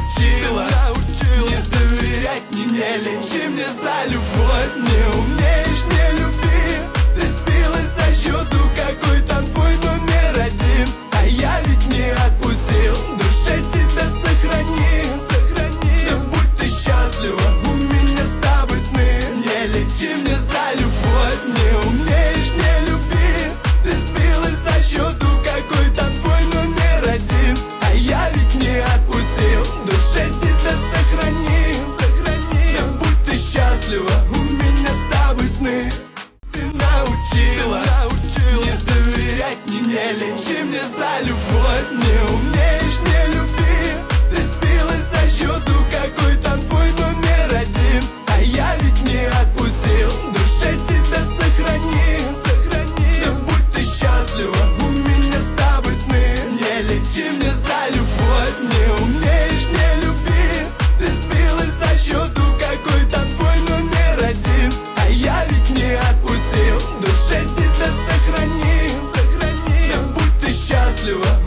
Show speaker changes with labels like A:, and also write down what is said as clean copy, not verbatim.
A: научила не доверять, не лечи мне за любовь. Не умеешь, не люби. Ты сбилась со счету, какой там твой номер один. А я ведь не отпустил, в душе тебя сохранил. Да будь ты счастлива, у меня с тобой сны. Не лечи мне за любовь. Не умеешь, не люби. Ты сбилась со счету, какой там твой номер один. А я ведь не отпустил, в душе тебя сохранил. Да будь ты счастлива, у меня с тобой сны. Ты научила не доверять, не лечи мне за любовь. Не умеешь, не люби. Ты сбилась со счету, какой там твой номер один. А я ведь не отпустил, в душе тебя сохранил. Да будь ты счастлива, у меня с тобой сны. Не лечи мне за любовь. Не умеешь, не люби. Ты сбилась со счету, какой там твой номер один. А я ведь не отпустил, в душе тебя сохранил. Да будь ты счастлива.